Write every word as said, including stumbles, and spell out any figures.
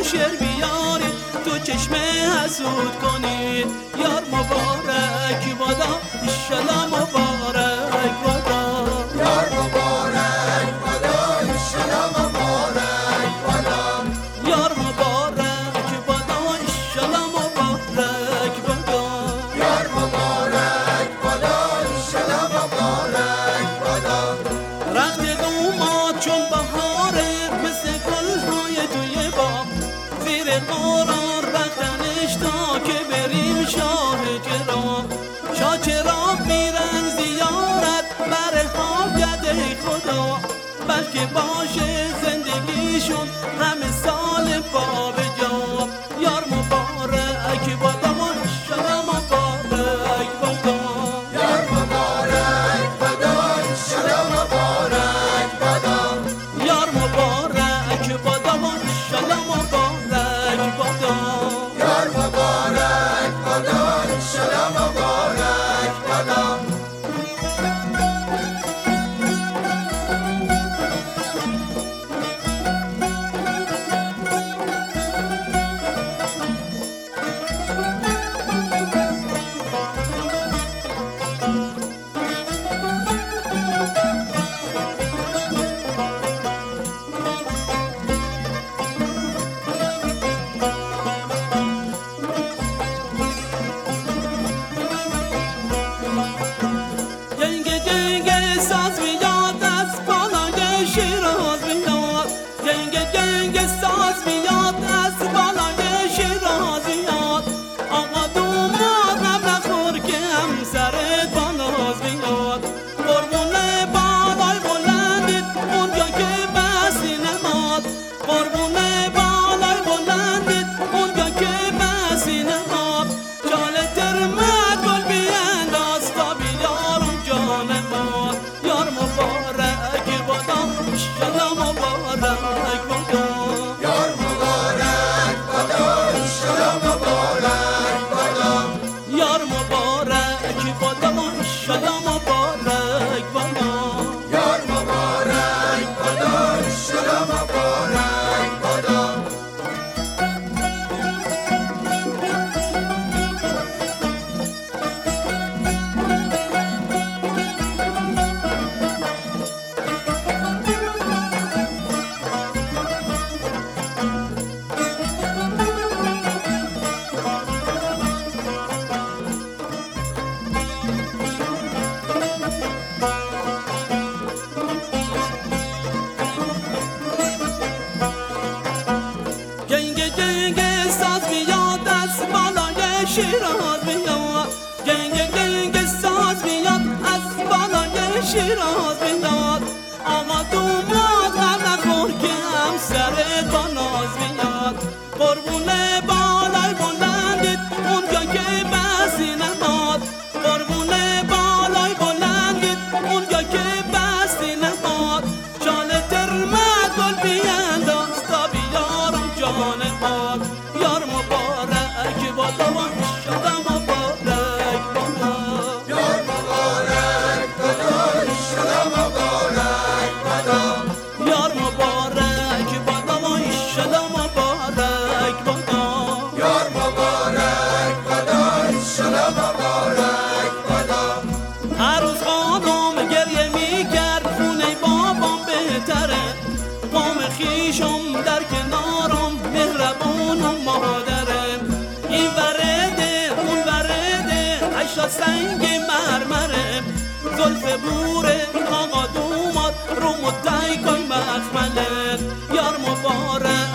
شعر بیارید تو چشم حسود کنید. یار مبارک بادا ایشالا مبارک بادا. یار مبارک بادا ایشالا مبارک بادا. یار مبارک بادا ایشالا مبارک بادا. یار مبارک بادا ایشالا مبارک بادا. رخت دوماد چون بهاره مثل گل‌های توی باغ، زیر قرار رفتنش تا که بریم شاه چراغ. شاه چراغ میرن زیارت بر حاجت خدا، بلکه باشه زندگیشون همه سال با به جا. یار مبارک بادا ماشاءالله مبارک بادا. یار مبارک بادا ایشالا مبارک بادا. یار مبارک بادا ماشاءالله مبارک بادا. یار مبارک بادا ایشالا مبارک بادا. جنگ جنگ ساز میاد از بالای شیراز میاد. جنگ جنگ ساز میاد از بالای شیراز میاد. آقا دوماد غم نخور که همسرت با ناز میاد. قربونه بالای بلندت اونجا که بسی نماد. قربونه بالای بلندت اونجا که بسی نماد. شال ترمت گل بینداز تا بیارم جان ما. یار مبارک بادا ایشالا مبارک بادا. یار مبارک بادا ایشالا مبارک بادا. یار مبارک بادا ایشالا مبارک بادا. یار مبارک بادا ایشالا مبارک بادا. جنگ جنگ ساز میاد از بالای شیراز میاد. جنگ جنگ ساز میاد از بالای شیراز میاد. آقا دوماد غم نخور که همسرت با ناز میاد. قربونه بالای بلندت اونجا که بسی نماد. قربونه بالای بلندت اونجا که بسی نماد. شال ترمت گل بینداز تا بیارم جان ما. یار مبارک بادا ماشاءالله مبارک بادا. یار مبارک بادا ایشالا مبارک بادا. یار مبارک بادا ماشاءالله مبارک بادا. یار مبارک بادا ایشالا مبارک بادا. هر روز خانم گریه میکرد خونه بابام بهتره. قوم خیشم در کنارم مهربون و مادرم. این ورده اون ورده هشتا سنگ مرمرم. زلف بوره آقا دوماد رو مدعی کن مخملت. یار مبارک